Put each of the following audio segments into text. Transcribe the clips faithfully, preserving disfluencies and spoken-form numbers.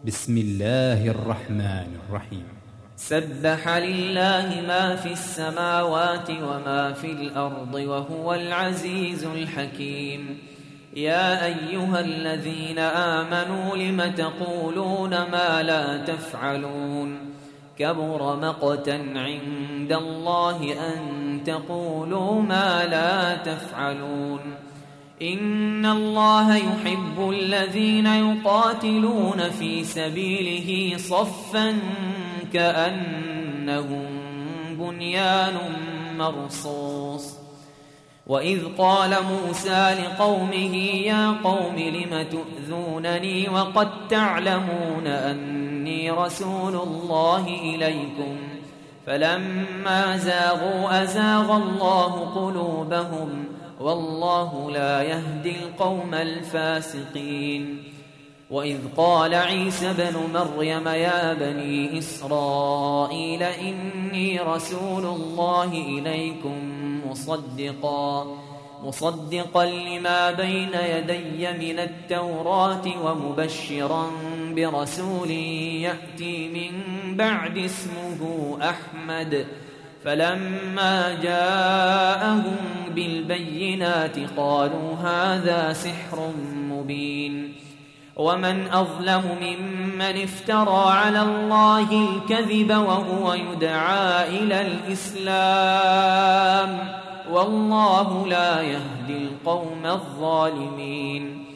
بسم الله الرحمن الرحيم. سبح لله ما في السماوات وما في الأرض وهو العزيز الحكيم. يا أيها الذين آمنوا لم تقولون ما لا تفعلون كبر مقتا عند الله أن تقولوا ما لا تفعلون. إن الله يحب الذين يقاتلون في سبيله صفا كأنهم بنيان مرصوص. وإذ قال موسى لقومه يا قوم لم تؤذونني وقد تعلمون أني رسول الله إليكم فلما زاغوا أزاغ الله قلوبهم والله لا يهدي القوم الفاسقين. وإذ قال عيسى بن مريم يا بني إسرائيل إني رسول الله إليكم مصدقا مصدقا لما بين يدي من التوراة ومبشرا برسول يأتي من بعد اسمه أحمد. فلما جاءهم بالبينات قالوا هذا سحر مبين. ومن أظلم ممن افترى على الله الكذب وهو يدعى إلى الإسلام والله لا يهدي القوم الظالمين.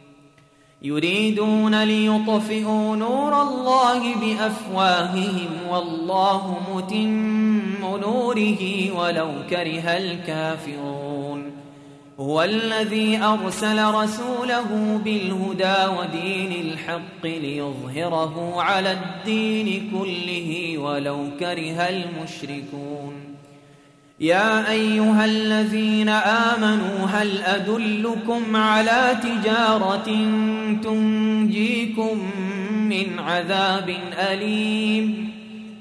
يريدون ليطفئوا نور الله بأفواههم والله متم نوره ولو كره الكافرون. هو الذي أرسل رسوله بالهدى ودين الحق ليظهره على الدين كله ولو كره المشركون. يا أيها الذين آمنوا هل أدلكم على تجارة تنجيكم من عذاب أليم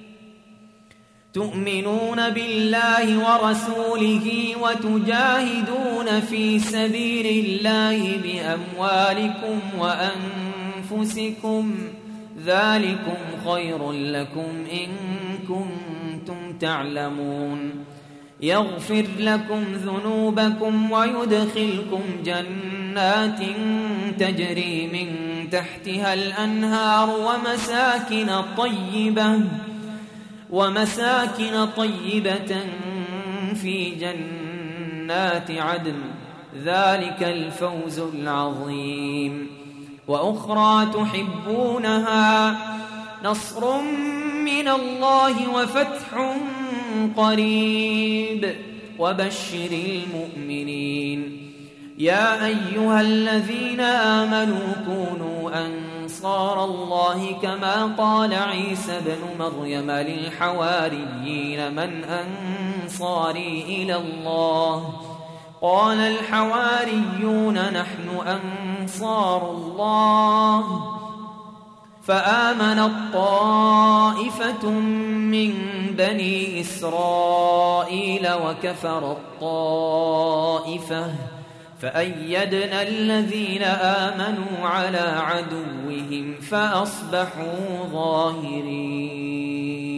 تؤمنون بالله ورسوله وتجاهدون في سبيل الله بأموالكم وأنفسكم ذلكم خير لكم إن كنتم تعلمون. يغفر لكم ذنوبكم ويدخلكم جنات تجري من تحتها الأنهار ومساكن طيبة ومساكن طيبة في جنات عدن ذلك الفوز العظيم. وأخرى تحبونها نصر من الله وفتح قريب وبشر المؤمنين. يا أيها الذين آمنوا كونوا أنصار الله كما قال عيسى بن مريم للحواريين من أنصاري إلى الله قال الحواريون نحن أنصار الله. فآمنت طائفة من بني إسرائيل وكفرت طائفة فأيدنا الذين آمنوا على عدوهم فأصبحوا ظاهرين.